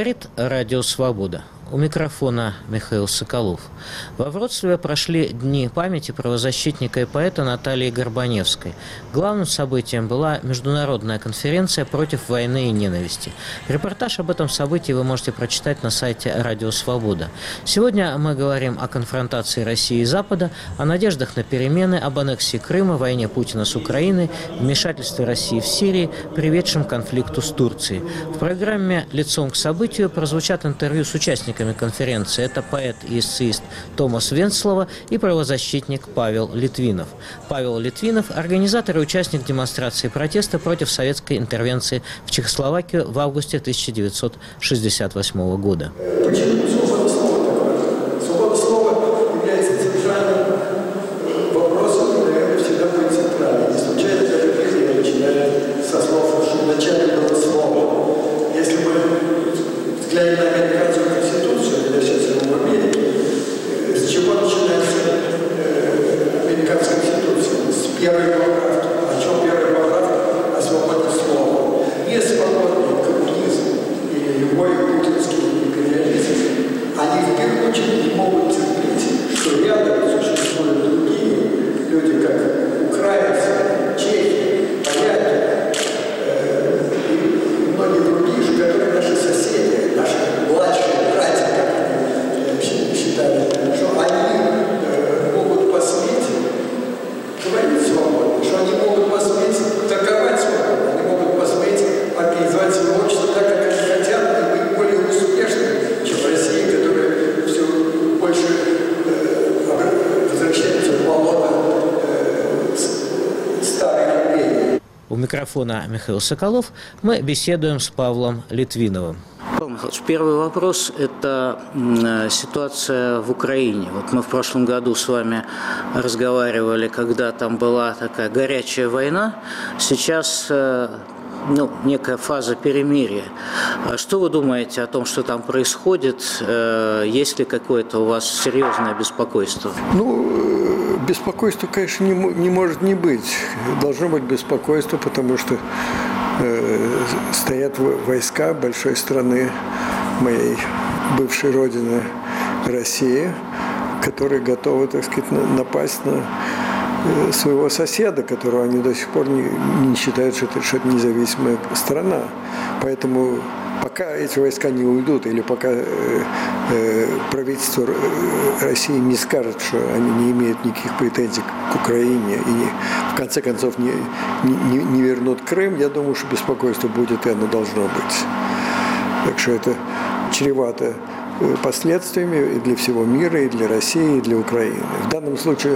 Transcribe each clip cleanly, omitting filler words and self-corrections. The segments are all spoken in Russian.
Говорит Радио Свобода. У микрофона Михаил Соколов. Во Вроцлаве прошли дни памяти правозащитника и поэта Натальи Горбаневской. Главным событием была международная конференция против войны и ненависти. Репортаж об этом событии вы можете прочитать на сайте Радио Свобода. Сегодня мы говорим о конфронтации России и Запада, о надеждах на перемены, об аннексии Крыма, войне Путина с Украиной, вмешательстве России в Сирии, приведшем к конфликту с Турцией. В программе «Лицом к событию» прозвучат интервью с участниками конференции. Это поэт и эссеист Томас Венцлова и правозащитник Павел Литвинов. Павел Литвинов – организатор и участник демонстрации протеста против советской интервенции в Чехословакию в августе 1968 года. Почему свобода слова такое? Свобода слова является центральным вопросом, и, наверное, всегда будет центральным. Не случайно я начинаю со слов, что вначале было слово. Если мы взглянем на американскую конституцию, я сейчас живу в Америке, с чего начинается американская конституция? С первой поправки. О чем первая поправка? О свободе слова. Без свободы коммунизм или любой путинский империализм, они в первую очередь не могут терпеть, что рядом существуют другие люди, как украинцы, чехи, поляки и многие другие же, которые наши соседи, наши младшие братья, как они считали, что они могут посметь говорить свободно, что они могут посметь торговать свободно, они могут посметь организовать свое общество так, как они хотят, и быть более успешными, чем Россия, которая все больше возвращается в болото старой империи. У микрофона Михаил Соколов. Мы беседуем с Павлом Литвиновым. Павел Михайлович, первый вопрос – это ситуация в Украине. Вот мы в прошлом году с вами разговаривали, когда там была такая горячая война. Сейчас некая фаза перемирия. Что вы думаете о том, что там происходит? Есть ли какое-то у вас серьезное беспокойство? Беспокойства, конечно, не может не быть. Должно быть беспокойство, потому что стоят войска большой страны, моей бывшей родины России, которые готовы, так сказать, напасть на своего соседа, которого они до сих пор не считают, что это независимая страна. Поэтому пока эти войска не уйдут, или пока правительство России не скажет, что они не имеют никаких претензий к Украине и в конце концов не вернут Крым, я думаю, что беспокойство будет, и оно должно быть. Так что это чревато последствиями и для всего мира, и для России, и для Украины. В данном случае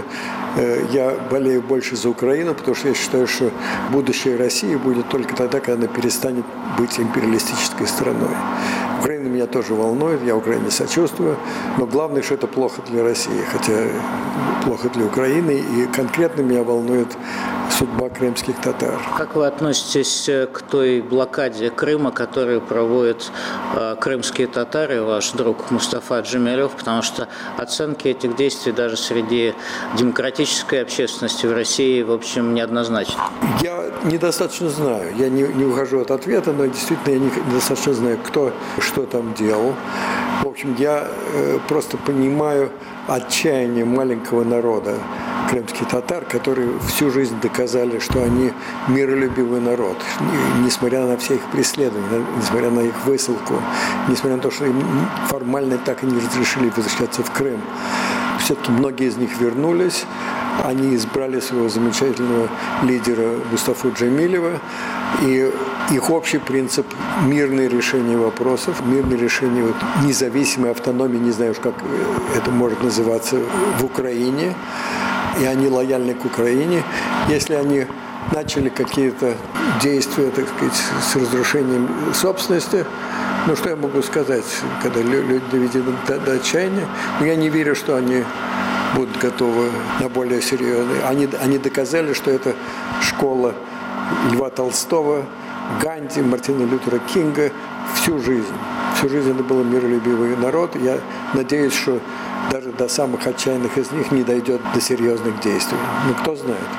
я болею больше за Украину, потому что я считаю, что будущее России будет только тогда, когда она перестанет быть империалистической страной. Украина меня тоже волнует, я Украине сочувствую, но главное, что это плохо для России, хотя плохо для Украины, и конкретно меня волнует судьба крымских татар. Как вы относитесь к той блокаде Крыма, которую проводят крымские татары, ваш друг Мустафа Джемилев, потому что оценки этих действий даже среди демократической общественности в России, в общем, неоднозначны? Я недостаточно знаю, я не ухожу от ответа, но действительно я недостаточно знаю, кто что там делал. В общем, я просто понимаю отчаяние маленького народа крымских татар, которые всю жизнь доказали, что они миролюбивый народ, несмотря на все их преследования, несмотря на их высылку, несмотря на то, что им формально так и не разрешили возвращаться в Крым. Все-таки многие из них вернулись, они избрали своего замечательного лидера Мустафу Джемилева, и их общий принцип – мирное решение вопросов, мирное решение независимой автономии, не знаю уж, как это может называться, в Украине, и они лояльны к Украине. Если они начали какие-то действия, так сказать, с разрушением собственности, что я могу сказать, когда люди доведены до отчаяния, но я не верю, что они будут готовы на более серьезные. Они доказали, что это школа Льва Толстого, Ганди, Мартина Лютера Кинга всю жизнь. Всю жизнь это был миролюбивый народ. Я надеюсь, что даже до самых отчаянных из них не дойдет до серьезных действий. Кто знает.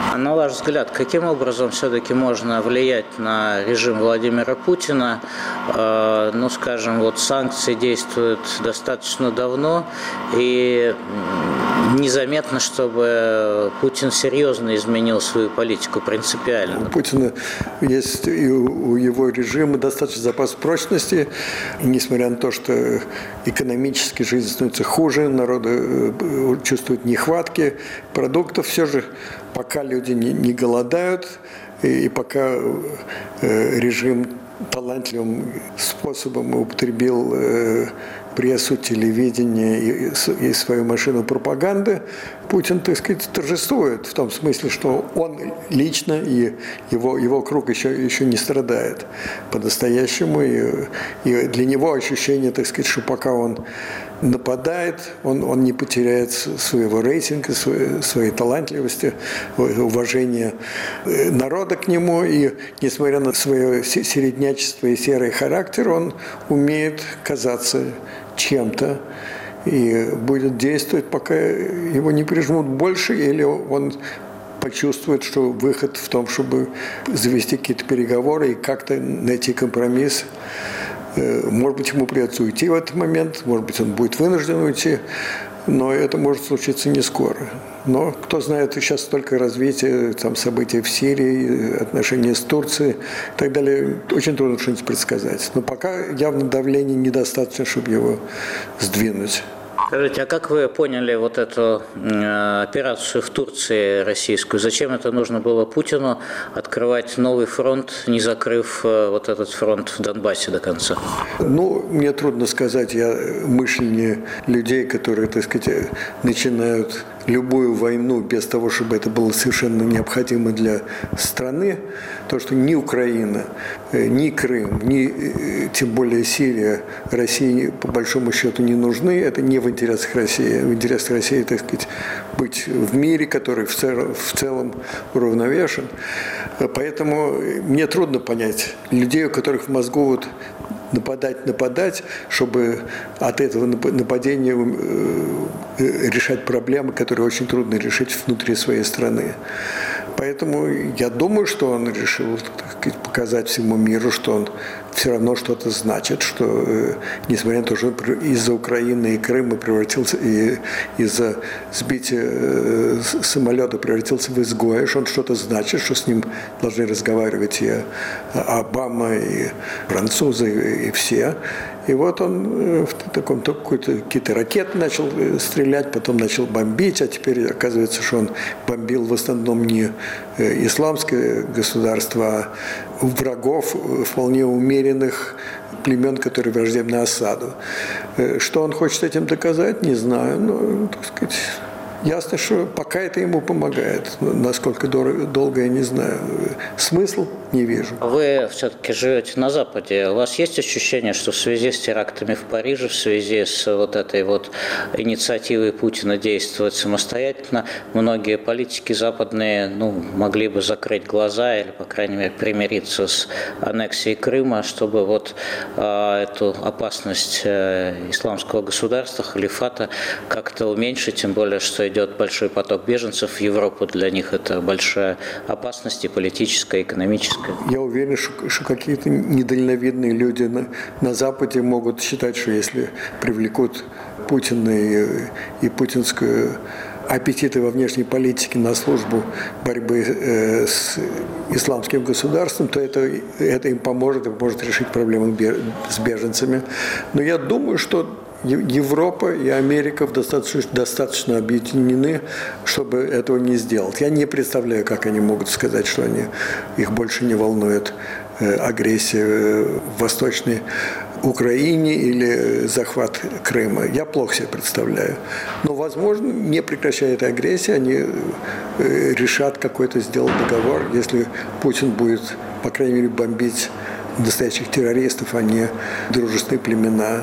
А на ваш взгляд, каким образом все-таки можно влиять на режим Владимира Путина? Ну, скажем, вот санкции действуют достаточно давно, и незаметно, чтобы Путин серьезно изменил свою политику, принципиально. У Путина есть и у его режима достаточно запас прочности, и несмотря на то, что экономически жизнь становится хуже, народы чувствуют нехватки продуктов, все же пока люди не голодают, и пока режим талантливым способом употребил прессу, телевидение и свою машину пропаганды, Путин, так сказать, торжествует в том смысле, что он лично и его круг еще не страдает по-настоящему. И для него ощущение, так сказать, что пока он нападает, он не потеряет своего рейтинга, своей талантливости, уважения народа к нему. И несмотря на свое середнячество и серый характер, он умеет казаться чем-то и будет действовать, пока его не прижмут больше, или он почувствует, что выход в том, чтобы завести какие-то переговоры и как-то найти компромисс. Может быть, ему придется уйти в этот момент, может быть, он будет вынужден уйти, но это может случиться не скоро. Но кто знает, сейчас столько развития, там, событий в Сирии, отношения с Турцией и так далее, очень трудно что-нибудь предсказать. Но пока явно давления недостаточно, чтобы его сдвинуть. Скажите, а как вы поняли вот эту операцию в Турции российскую? Зачем это нужно было Путину открывать новый фронт, не закрыв вот этот фронт в Донбассе до конца? Ну, мне трудно сказать, я мышление людей, которые, так сказать, начинают любую войну без того, чтобы это было совершенно необходимо для страны, то, что ни Украина, ни Крым, ни тем более Сирия России по большому счету не нужны, это не в интересах России. В интересах России, так сказать, быть в мире, который в целом уравновешен. Поэтому мне трудно понять людей, у которых в мозгу вот нападать, чтобы от этого нападения решать проблемы, которые очень трудно решить внутри своей страны. Поэтому я думаю, что он решил, так сказать, показать всему миру, что он все равно что-то значит, что несмотря на то, что из-за Украины и Крыма превратился, и из-за сбития самолета превратился в изгоя, что он что-то значит, что с ним должны разговаривать и Обама, и французы, и все. И вот он в таком какие-то ракеты начал стрелять, потом начал бомбить, а теперь оказывается, что он бомбил в основном не исламское государство, а врагов вполне умеренных племен, которые враждебны Асаду. Что он хочет этим доказать, не знаю, но, так сказать, ясно, что пока это ему помогает. Насколько долго, я не знаю. Смысл не вижу. Вы все-таки живете на Западе. У вас есть ощущение, что в связи с терактами в Париже, в связи с вот этой вот инициативой Путина действовать самостоятельно, многие политики западные могли бы закрыть глаза или, по крайней мере, примириться с аннексией Крыма, чтобы вот эту опасность исламского государства, халифата как-то уменьшить, тем более, что идет большой поток беженцев в Европу, для них это большая опасность и политическая, и экономическая. Я уверен, что какие-то недальновидные люди на Западе могут считать, что если привлекут Путина и путинскую аппетиты во внешней политике на службу борьбы с исламским государством, то это им поможет решить проблемы с беженцами. Но я думаю, что Европа и Америка достаточно объединены, чтобы этого не сделать. Я не представляю, как они могут сказать, что их больше не волнует агрессия в Восточной Украине или захват Крыма. Я плохо себе представляю. Но, возможно, не прекращая этой агрессии, они решат какой-то сделать договор, если Путин будет, по крайней мере, бомбить настоящих террористов, а не дружественные племена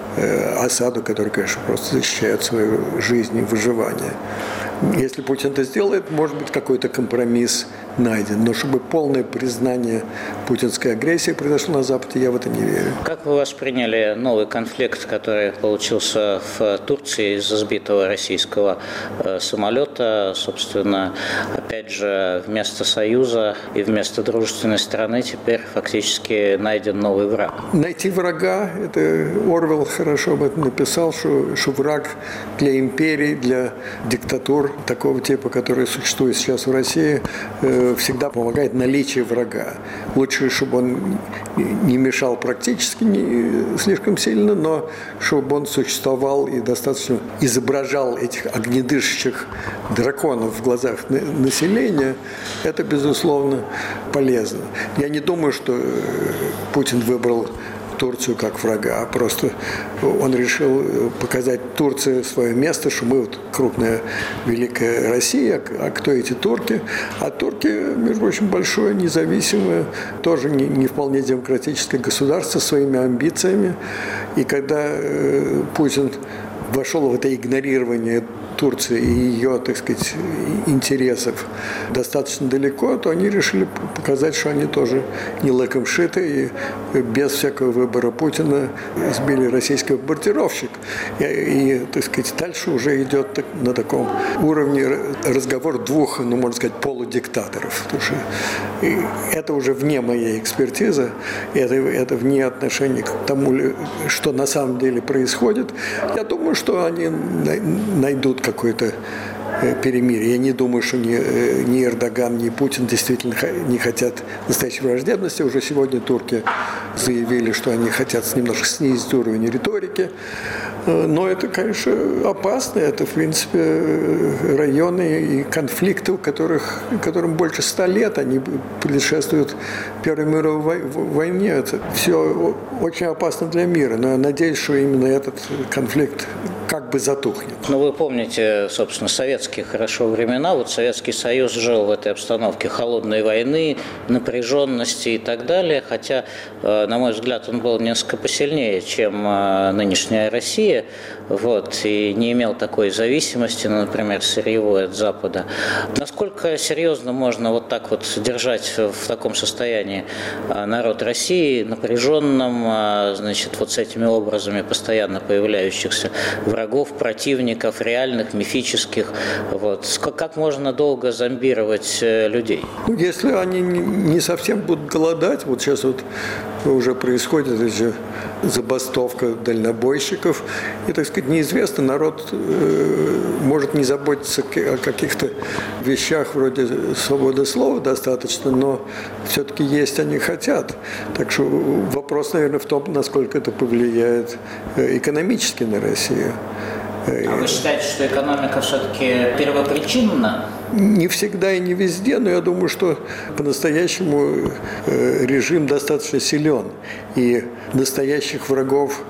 Асаду, который, конечно, просто защищает свою жизнь и выживание. Если Путин это сделает, может быть, какой-то компромисс найден. Но чтобы полное признание путинской агрессии произошло на Западе, я в это не верю. Как вы восприняли новый конфликт, который получился в Турции из-за сбитого российского самолета? Собственно, опять же, вместо союза и вместо дружественной страны теперь фактически найден новый враг. Найти врага, это Орвелл хорошо об этом написал, что враг для империй, для диктатур такого типа, которые существуют сейчас в России, всегда помогает наличие врага. Лучше, чтобы он не мешал практически слишком сильно, но чтобы он существовал и достаточно изображал этих огнедышащих драконов в глазах населения, это, безусловно, полезно. Я не думаю, что Путин выбрал Турцию как врага. Просто он решил показать Турции свое место, что мы вот крупная, великая Россия, а кто эти турки? А турки, между прочим, большое, независимое, тоже не вполне демократическое государство со своими амбициями. И когда Путин вошел в это игнорирование Турции и ее, так сказать, интересов достаточно далеко, то они решили показать, что они тоже не лыком шиты, и без всякого выбора Путина сбили российский бомбардировщик. И, так сказать, дальше уже идет на таком уровне разговор двух, можно сказать, полудиктаторов. Потому что это уже вне моей экспертизы, это вне отношения к тому, что на самом деле происходит. Я думаю, что они найдут какое-то перемирие. Я не думаю, что ни Эрдоган, ни Путин действительно не хотят настоящей враждебности. Уже сегодня турки заявили, что они хотят немножко снизить уровень риторики. Но это, конечно, опасно. Это, в принципе, районы и конфликты, которым больше 100 лет, они предшествуют Первой мировой войне. Это все очень опасно для мира. Но я надеюсь, что именно этот конфликт как бы затухнет. Но вы помните, собственно, советские хорошо времена. Вот Советский Союз жил в этой обстановке холодной войны, напряженности и так далее. Хотя, на мой взгляд, он был несколько посильнее, чем нынешняя Россия. Вот, и не имел такой зависимости, например, сырьевой от Запада. Насколько серьезно можно вот так вот держать в таком состоянии народ России, напряженным, значит, вот с этими образами постоянно появляющихся врагов, противников, реальных, мифических. Вот. Как можно долго зомбировать людей? Если они не совсем будут голодать, вот сейчас вот уже происходит эта забастовка дальнобойщиков, и, так сказать, неизвестно, народ может не заботиться о каких-то вещах вроде свободы слова достаточно, но все-таки есть они хотят. Так что вопрос, наверное, в том, насколько это повлияет экономически на Россию. А вы считаете, что экономика все-таки первопричинна? Не всегда и не везде, но я думаю, что по-настоящему режим достаточно силен. И настоящих врагов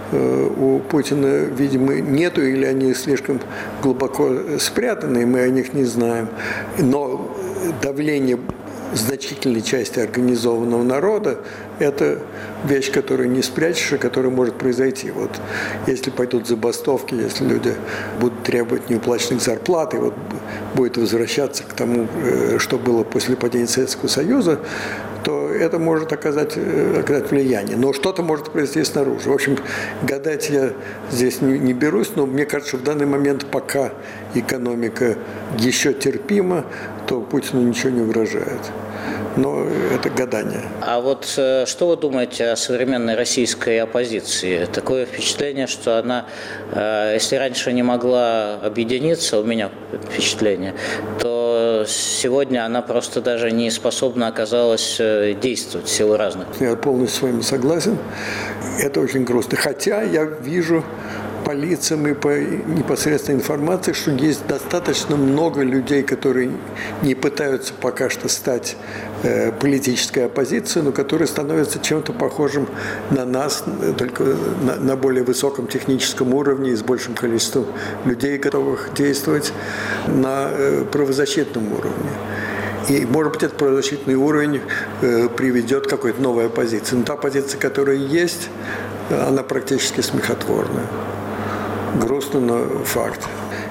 у Путина, видимо, нету, или они слишком глубоко спрятаны, и мы о них не знаем. Но давление значительной части организованного народа – это вещь, которую не спрячешь, и которая может произойти. Вот если пойдут забастовки, если люди будут требовать неуплаченных зарплат, и вот будет возвращаться к тому, что было после падения Советского Союза, то это может оказать влияние. Но что-то может произойти снаружи. В общем, гадать я здесь не берусь, но мне кажется, что в данный момент, пока экономика еще терпима, то Путину ничего не угрожает. Но это гадание. А вот что вы думаете о современной российской оппозиции? Такое впечатление, что она, если раньше не могла объединиться, у меня впечатление, то сегодня она просто даже не способна оказалась действовать в силу разных. Я полностью с вами согласен. Это очень грустно. Хотя я вижу по лицам и по непосредственной информации, что есть достаточно много людей, которые не пытаются пока что стать политической оппозицией, но которые становятся чем-то похожим на нас, только на более высоком техническом уровне и с большим количеством людей, готовых действовать на правозащитном уровне. И, может быть, этот правозащитный уровень приведет к какой-то новой оппозиции. Но та оппозиция, которая есть, она практически смехотворная. Грустно, но факт.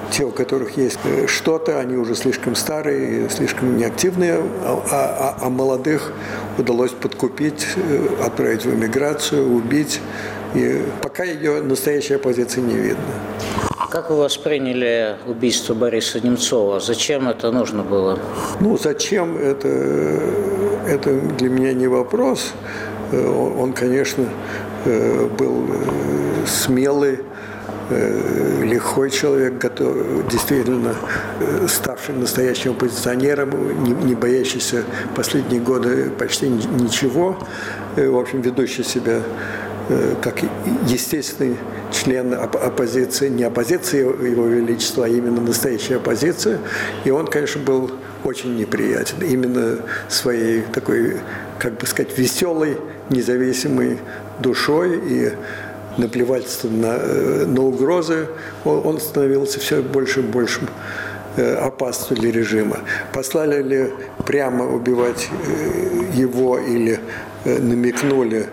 Те, у которых есть что-то, они уже слишком старые, слишком неактивные, а молодых удалось подкупить, отправить в эмиграцию, убить. И пока ее настоящей оппозиции не видно. Как вы восприняли убийство Бориса Немцова? Зачем это нужно было? Ну, зачем, это для меня не вопрос. Он, конечно, был смелый, лихой человек, действительно ставший настоящим оппозиционером, не боящийся последние годы почти ничего, в общем, ведущий себя как естественный член оппозиции, не оппозиции Его Величества, а именно настоящая оппозиция. И он, конечно, был очень неприятен. Именно своей такой, как бы сказать, веселой, независимой душой и наплевательством на угрозы он становился все больше и большим опасностью для режима. Послали ли прямо убивать его или намекнули,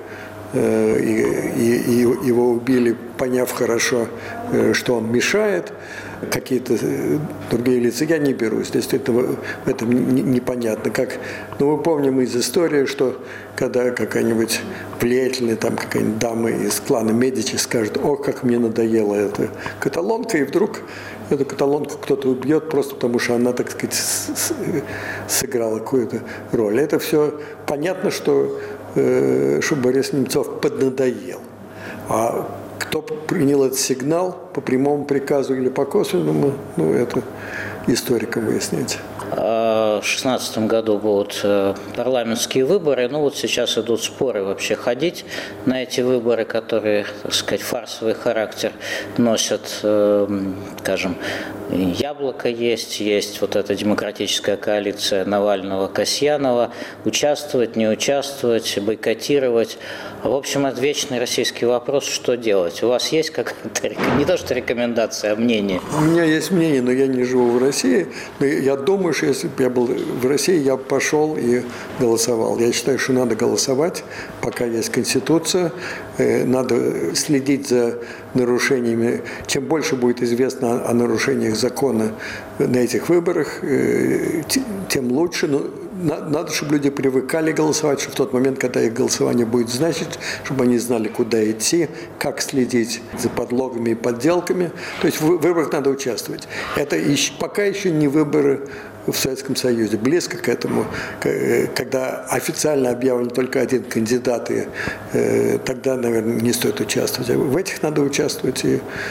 и его убили, поняв хорошо, что он мешает, какие-то другие лица, я не берусь. Действительно, в этом непонятно. Но мы помним из истории, что когда какая-нибудь влиятельная какая-нибудь дама из клана Медичи скажет: «О, как мне надоела эта каталонка», и вдруг эту каталонку кто-то убьет просто потому, что она, так сказать, сыграла какую-то роль. Это все понятно, что Борис Немцов поднадоел. А кто принял этот сигнал по прямому приказу или по косвенному, это историкам выяснять. В 2016 году будут парламентские выборы. Сейчас идут споры вообще ходить на эти выборы, которые, так сказать, фарсовый характер носят, скажем, Яблоко есть вот эта демократическая коалиция Навального-Касьянова. Участвовать, не участвовать, бойкотировать. В общем, это вечный российский вопрос, что делать. У вас есть какая-то, не то что рекомендация, а мнение? У меня есть мнение, но я не живу в России. Но я думаю, что если бы я был в России, я бы пошел и голосовал. Я считаю, что надо голосовать, пока есть Конституция. Надо следить за нарушениями. Чем больше будет известно о нарушениях закона на этих выборах, тем лучше. Но надо, чтобы люди привыкали голосовать, чтобы в тот момент, когда их голосование будет значить, чтобы они знали, куда идти, как следить за подлогами и подделками. То есть в выборах надо участвовать. Это пока еще не выборы в Советском Союзе. Близко к этому, когда официально объявлен только один кандидат, и тогда, наверное, не стоит участвовать. В этих надо участвовать,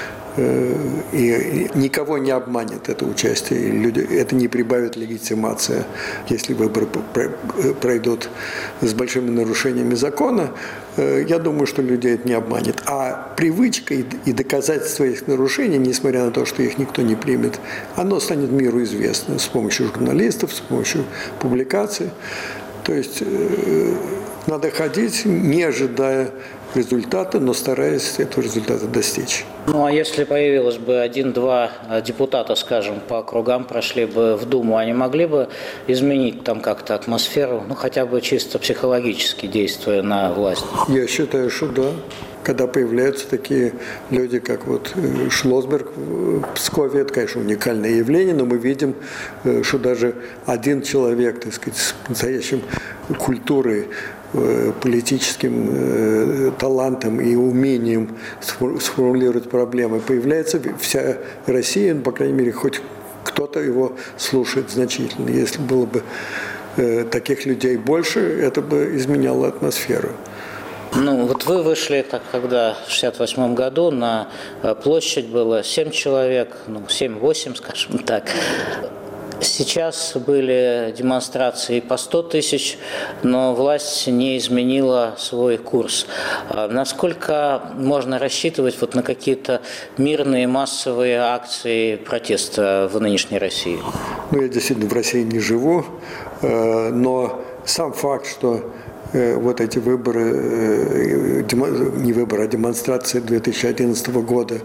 и никого не обманет это участие. Это не прибавит легитимации, если выборы пройдут с большими нарушениями закона. Я думаю, что людей это не обманет. А привычка и доказательство их нарушений, несмотря на то, что их никто не примет, оно станет миру известно с помощью журналистов, с помощью публикаций. То есть надо ходить, не ожидая результата, но стараясь этого результата достичь. Ну а если появилось бы 1-2 депутата, скажем, по округам, прошли бы в Думу, они могли бы изменить там как-то атмосферу, хотя бы чисто психологически действуя на власть? Я считаю, что да. Когда появляются такие люди, как вот Шлосберг в Пскове, это, конечно, уникальное явление, но мы видим, что даже один человек, так сказать, с настоящим культурой, политическим талантом и умением сформулировать проблемы, появляется вся Россия, по крайней мере, хоть кто-то его слушает значительно. Если было бы таких людей больше, это бы изменяло атмосферу. Вот вы вышли, когда в 1968 году на площадь было 7 человек, 7-8, скажем так. Сейчас были демонстрации по 100 тысяч, но власть не изменила свой курс. Насколько можно рассчитывать на какие-то мирные массовые акции протеста в нынешней России? Я действительно в России не живу, но сам факт, что вот эти выборы, не выборы, а демонстрации 2011 года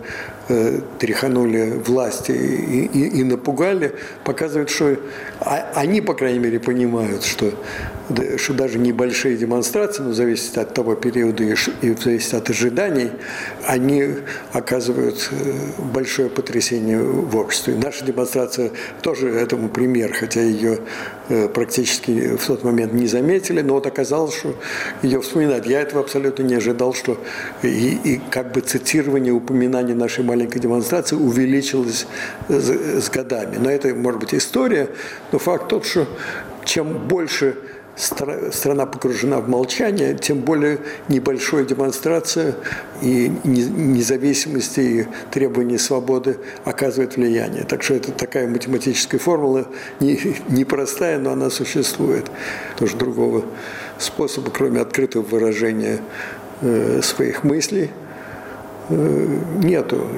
тряханули власти и напугали, показывает, что они, по крайней мере, понимают, что даже небольшие демонстрации, но зависит от того периода и зависит от ожиданий, они оказывают большое потрясение в обществе. Наша демонстрация тоже этому пример, хотя ее практически в тот момент не заметили, но вот оказалось, что ее вспоминают. Я этого абсолютно не ожидал, что и как бы цитирование, упоминание нашей маленькой демонстрации увеличилось с годами. Но это, может быть, история, но факт тот, что чем больше страна погружена в молчание, тем более небольшая демонстрация и независимости, и требования свободы оказывает влияние. Так что это такая математическая формула, непростая, но она существует. Тоже другого способа, кроме открытого выражения своих мыслей, нету.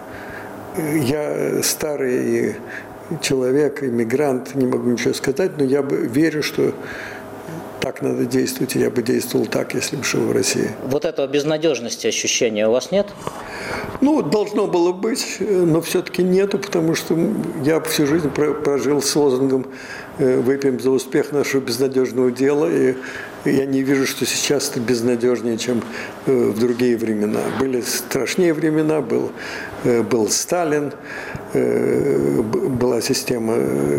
Я старый человек, иммигрант, не могу ничего сказать, но я верю, что так надо действовать, и я бы действовал так, если бы жил в России. Вот этого безнадежности ощущения у вас нет? Ну, должно было быть, но все-таки нету, потому что я всю жизнь прожил с лозунгом «Выпьем за успех нашего безнадежного дела», и я не вижу, что сейчас это безнадежнее, чем в другие времена. Были страшнее времена, был Сталин, была система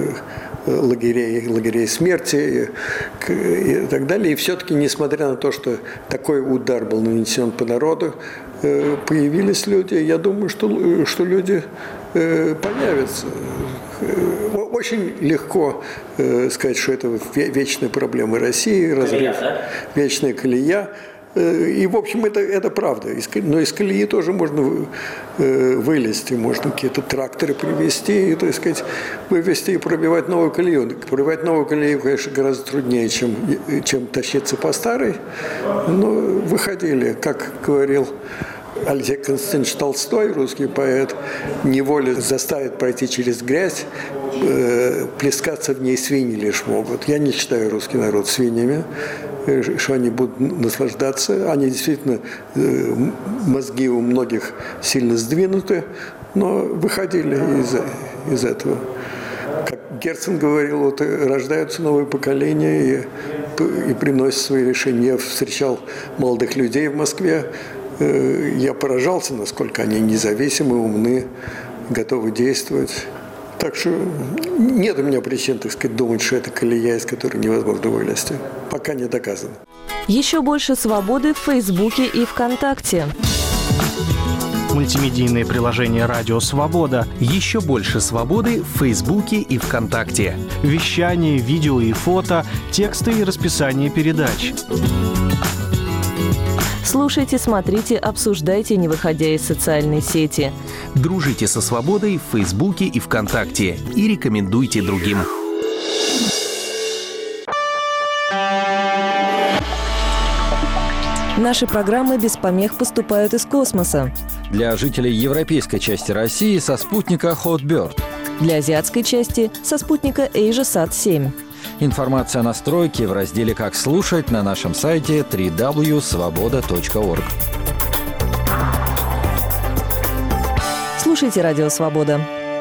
лагерей смерти и так далее. И все-таки, несмотря на то, что такой удар был нанесен по народу, появились люди. Я думаю, что люди появятся. Очень легко сказать, что это вечная проблема России, разрыв, вечная колея. И, в общем, это правда. Но из колеи тоже можно вылезти, можно какие-то тракторы привезти, и, так сказать, вывести и пробивать новую колею. Пробивать новую колею, конечно, гораздо труднее, чем тащиться по старой. Но выходили, как говорил Алексей Константинович Толстой, русский поэт, неволя заставит пройти через грязь, плескаться в ней свиньи лишь могут. Я не считаю русский народ свиньями, что они будут наслаждаться. Они действительно, мозги у многих сильно сдвинуты, но выходили из этого. Как Герцен говорил, вот рождаются новые поколения и приносят свои решения. Я встречал молодых людей в Москве, я поражался, насколько они независимы, умны, готовы действовать. Так что нет у меня причин, так сказать, думать, что это колея, из которой невозможно вылезти. Пока не доказано. Еще больше свободы в Фейсбуке и ВКонтакте. Мультимедийное приложение «Радио Свобода». Еще больше свободы в Фейсбуке и ВКонтакте. Вещание, видео и фото, тексты и расписание передач. Слушайте, смотрите, обсуждайте, не выходя из социальной сети. Дружите со свободой в Фейсбуке и ВКонтакте и рекомендуйте другим. Наши программы без помех поступают из космоса. Для жителей европейской части России со спутника Hotbird. Для азиатской части со спутника AsiaSat-7. Информация о настройке в разделе «Как слушать» на нашем сайте www.svoboda.org. Слушайте «Радио Свобода».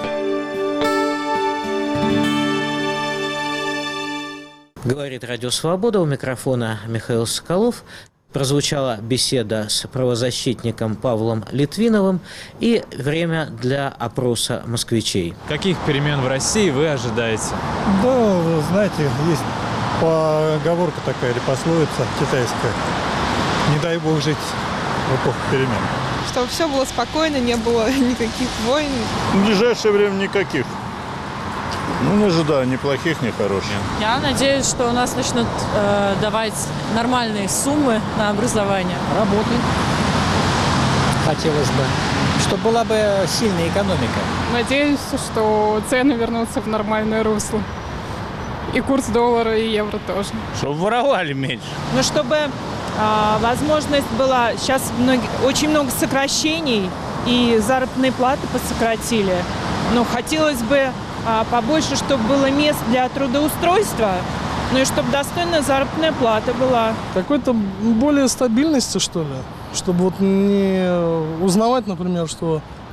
Говорит «Радио Свобода», у микрофона Михаил Соколов. Прозвучала беседа с правозащитником Павлом Литвиновым и время для опроса москвичей. Каких перемен в России вы ожидаете? Да, вы знаете, есть поговорка такая или пословица китайская. Не дай бог жить в эпоху перемен. Чтобы все было спокойно, не было никаких войн. В ближайшее время никаких. Ну, не ожидаю ни плохих, ни хороших. Я надеюсь, что у нас начнут давать нормальные суммы на образование. Работы хотелось бы, чтобы была бы сильная экономика. Надеюсь, что цены вернутся в нормальное русло. И курс доллара, и евро тоже. Чтобы воровали меньше. Ну, чтобы возможность была... Сейчас очень много сокращений, и заработные платы посократили. Но хотелось бы побольше, чтобы было мест для трудоустройства, ну и чтобы достойная заработная плата была. Какой-то более стабильности, что ли, чтобы вот не узнавать, например, что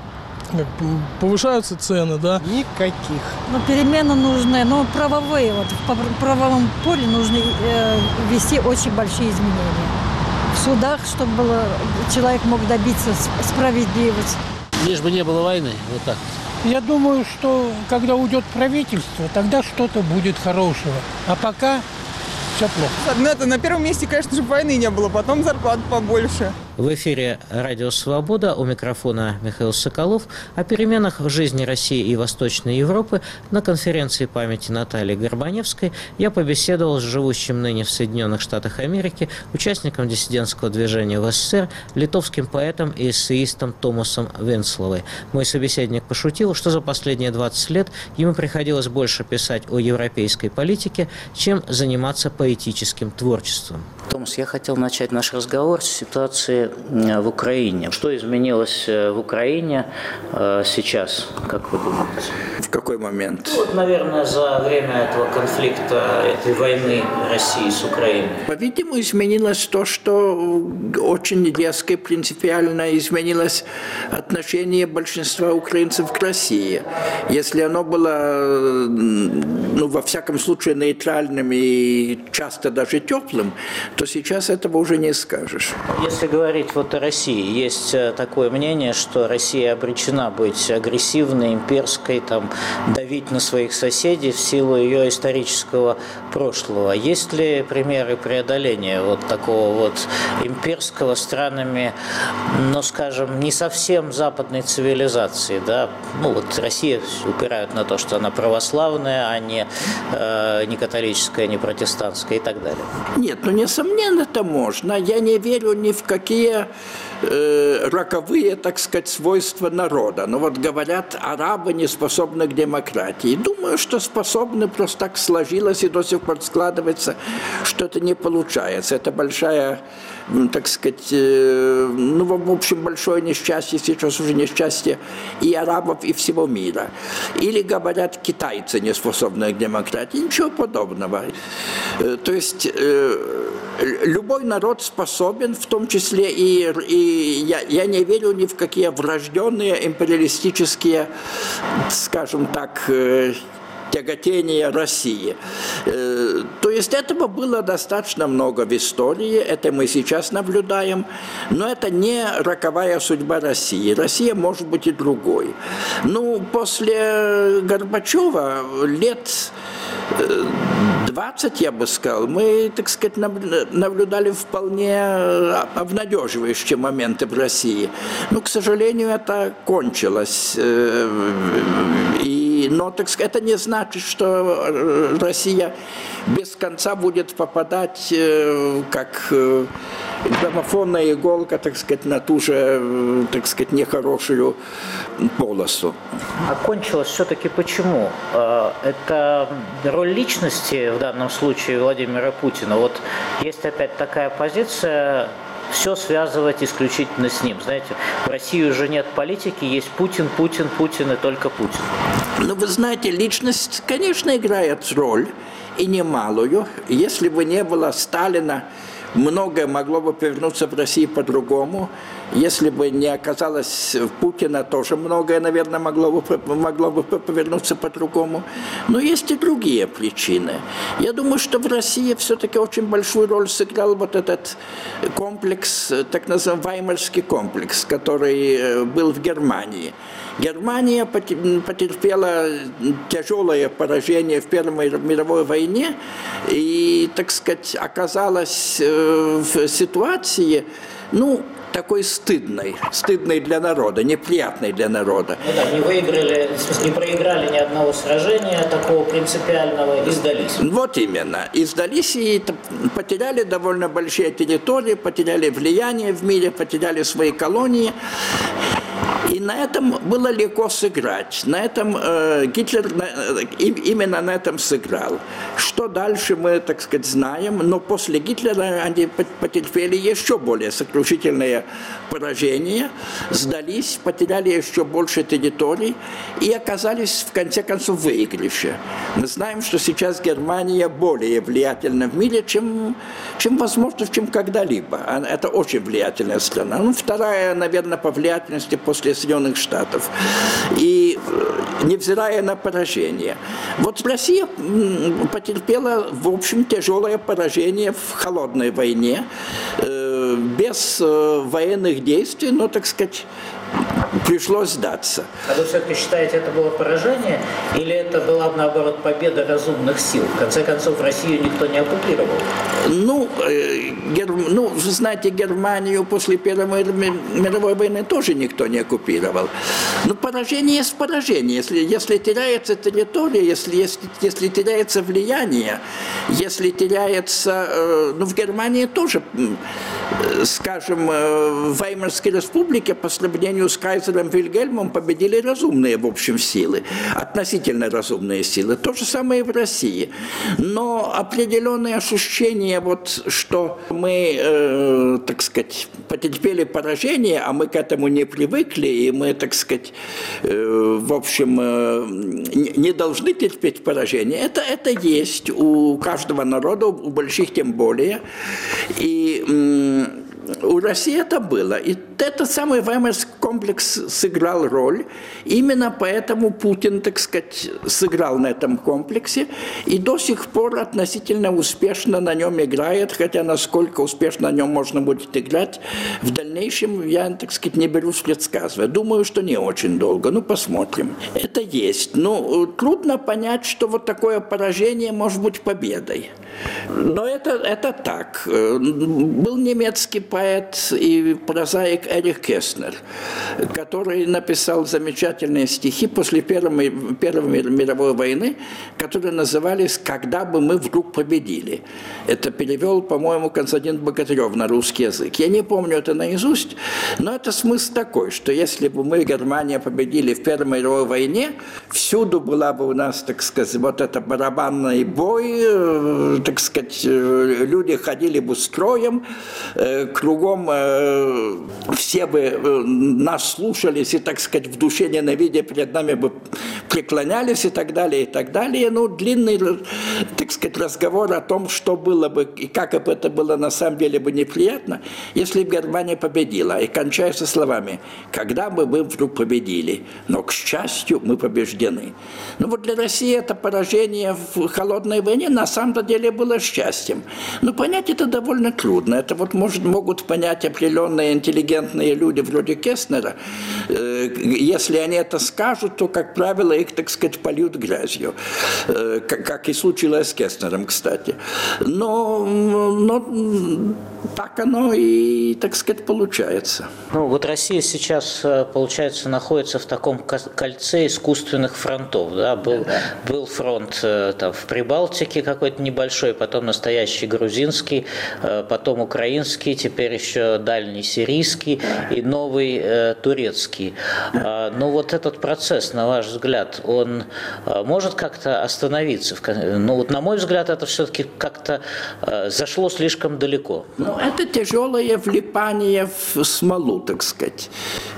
повышаются цены, да? Никаких. Но перемены нужны, но правовые. Вот в правовом поле нужно ввести очень большие изменения. В судах, чтобы человек мог добиться справедливости. Лишь бы не было войны, вот так. Я думаю, что когда уйдет правительство, тогда что-то будет хорошего. А пока все плохо. Ну, это на первом месте, конечно же, войны не было, потом зарплат побольше. В эфире «Радио Свобода», у микрофона Михаил Соколов. О переменах в жизни России и Восточной Европы на конференции памяти Натальи Горбаневской я побеседовал с живущим ныне в Соединенных Штатах Америки, участником диссидентского движения в СССР, литовским поэтом и эссеистом Томасом Венсловой. Мой собеседник пошутил, что за последние 20 лет ему приходилось больше писать о европейской политике, чем заниматься поэтическим творчеством. Томас, я хотел начать наш разговор с ситуации в Украине. Что изменилось в Украине сейчас, как вы думаете? В какой момент? Вот, наверное, за время этого конфликта, этой войны России с Украиной. По-видимому, изменилось то, что очень резко и принципиально изменилось отношение большинства украинцев к России. Если оно было, во всяком случае, нейтральным и часто даже теплым, то сейчас этого уже не скажешь. Если говорить вот о России, есть такое мнение, что Россия обречена быть агрессивной, имперской, давить на своих соседей в силу ее исторического прошлого. Есть ли примеры преодоления вот такого вот имперского странами, скажем, не совсем западной цивилизации, да? Россия упирают на то, что она православная, а не католическая, не протестантская и так далее. Нет, несомненно, это можно. Я не верю ни в какие роковые, так сказать, свойства народа. Говорят, арабы не способны к демократии. Думаю, что способны, просто так сложилось и до сих пор складывается, что это не получается. Это большая, так сказать, в общем, большое несчастье, сейчас уже несчастье и арабов, и всего мира. Или говорят, китайцы не способны к демократии. Ничего подобного. То есть любой народ способен, в том числе и я не верю ни в какие врожденные империалистические, скажем так, тяготения России. То есть этого было достаточно много в истории, это мы сейчас наблюдаем, но это не роковая судьба России. Россия может быть и другой. После Горбачева лет 20, я бы сказал, мы, так сказать, наблюдали вполне обнадеживающие моменты в России. К сожалению, это кончилось. Но, так сказать, это не значит, что Россия без конца будет попадать как граммофонная иголка, так сказать, на ту же, так сказать, нехорошую полосу. А кончилось все-таки почему? Это роль личности, в данном случае Владимира Путина. Есть опять такая позиция, все связывать исключительно с ним. Знаете, в России уже нет политики, есть Путин, Путин, Путин и только Путин. Вы знаете, личность, конечно, играет роль, и немалую. Если бы не было Сталина, многое могло бы повернуться в России по-другому. Если бы не оказалось Путина, тоже многое, наверное, могло бы повернуться по-другому. Но есть и другие причины. Я думаю, что в России все-таки очень большую роль сыграл этот комплекс, так называемый Ваймарский комплекс, который был в Германии. Германия потерпела тяжелое поражение в Первой мировой войне и, так сказать, оказалась в ситуации, такой стыдной для народа, неприятной для народа. Не проиграли ни одного сражения такого принципиального и сдались. Вот именно. И сдались, и потеряли довольно большие территории, потеряли влияние в мире, потеряли свои колонии. И на этом было легко сыграть. На этом Гитлер именно на этом сыграл. Что дальше мы, так сказать, знаем, но после Гитлера они потерпели еще более сокрушительное поражение, сдались, потеряли еще больше территорий и оказались, в конце концов, в выигрыше. Мы знаем, что сейчас Германия более влиятельна в мире, чем возможно, чем когда-либо. Это очень влиятельная страна. Вторая, наверное, по влиятельности после Соединенных Штатов. И невзирая на поражение. Вот Россия потерпела, в общем, тяжелое поражение в холодной войне, без военных действий, но, так сказать, пришлось сдаться. А вы все-таки считаете, это было поражение, или это была, наоборот, победа разумных сил? В конце концов, Россию никто не оккупировал. Вы знаете, Германию после Первой мировой войны тоже никто не оккупировал. Но поражение есть поражение. Если теряется территория, если теряется влияние, если теряется... в Германии тоже, скажем, в Веймарской республике по сравнению с кайзером Вильгельмом победили разумные, в общем, силы, относительно разумные силы. То же самое и в России. Но определенное ощущение, что мы, так сказать, потерпели поражение, а мы к этому не привыкли, и мы, так сказать, в общем, не должны терпеть поражение, это есть у каждого народа, у больших тем более. И у России это было. И этот самый Веймарский комплекс сыграл роль. Именно поэтому Путин, так сказать, сыграл на этом комплексе и до сих пор относительно успешно на нем играет, хотя насколько успешно на нем можно будет играть, в дальнейшем я, так сказать, не берусь предсказывать. Думаю, что не очень долго. Посмотрим. Это есть. Трудно понять, что вот такое поражение может быть победой. Но это так. Был немецкий поэт и прозаик Эрих Кестнер, который написал замечательные стихи после Первой мировой войны, которые назывались «Когда бы мы вдруг победили». Это перевел, по-моему, Константин Богатырев на русский язык. Я не помню это наизусть, но это смысл такой, что если бы мы, Германия, победили в Первой мировой войне, всюду была бы у нас, так сказать, вот это барабанный бой, так сказать, люди ходили бы строем, кругом все бы нас слушались и, так сказать, в душе ненавидя перед нами бы преклонялись и так далее, и так далее. Длинный, так сказать, разговор о том, что было бы и как бы это было на самом деле бы неприятно, если бы Германия победила. И кончается словами: «Когда бы мы вдруг победили, но, к счастью, мы побеждены». Для России это поражение в холодной войне на самом деле было счастьем. Понять это довольно трудно. Это могут понять определенные интеллигентные люди вроде Кестнера. Если они это скажут, то, как правило, их, так сказать, польют грязью. Как и случилось с Кестнером, кстати. Но так оно и, так сказать, получается. Россия сейчас, получается, находится в таком кольце искусственных фронтов. Да? Был фронт в Прибалтике какой-то небольшой, потом настоящий грузинский, потом украинский, теперь еще дальний сирийский и новый турецкий. Но этот процесс, на ваш взгляд, он может как-то остановиться? На мой взгляд, это все-таки как-то зашло слишком далеко. Это тяжелое влипание в смолу, так сказать.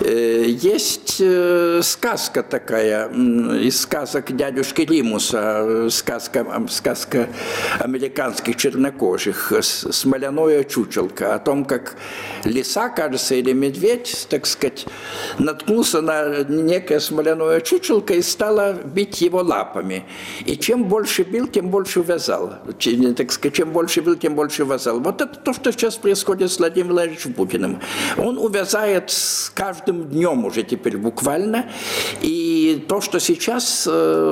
Есть сказка такая из сказок дядюшки Римуса, сказка американских чернокожих, «Смоляное чучелко», о том, как лиса, кажется, или медведь, так сказать, наткнулся на некое смоляное чучелко и стала бить его лапами. И чем больше бил, тем больше вязал. Так сказать, чем больше бил, тем больше вязал. Вот это то, что сейчас происходит с Владимиром Владимировичем Путиным. Он увязает с каждым днем уже теперь буквально. И то, что сейчас,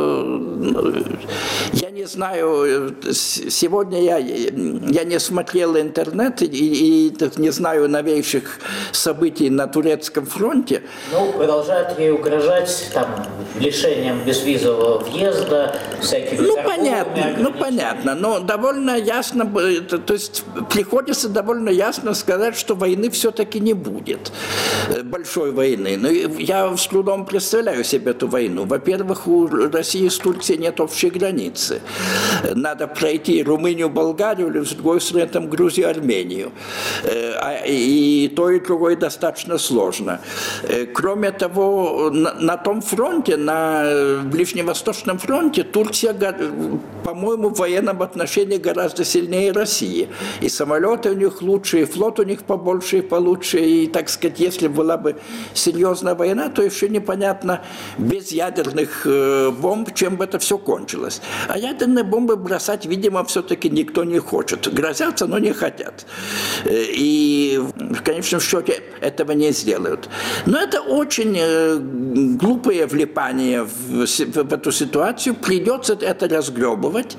я не знаю, сегодня я не смотрел интернет и не знаю новейших событий на турецком фронте. Продолжают ей угрожать лишением безвизового въезда, всякими понятно, но довольно ясно, то есть приходится довольно ясно сказать, что войны все-таки не будет, большой войны. Но я с трудом представляю себе эту войну? Во-первых, у России с Турцией нет общей границы. Надо пройти Румынию, Болгарию, или с другой стороны там Грузию, Армению. И то, и другое достаточно сложно. Кроме того, на том фронте, на Ближневосточном фронте, Турция, по-моему, в военном отношении гораздо сильнее России. И самолеты у них лучше, и флот у них побольше и получше. И, так сказать, если была бы серьезная война, то еще непонятно, без ядерных бомб, чем бы это все кончилось. А ядерные бомбы бросать, видимо, все-таки никто не хочет. Грозятся, но не хотят. И в конечном счете этого не сделают. Но это очень глупое влипание в эту ситуацию. Придется это разгребывать.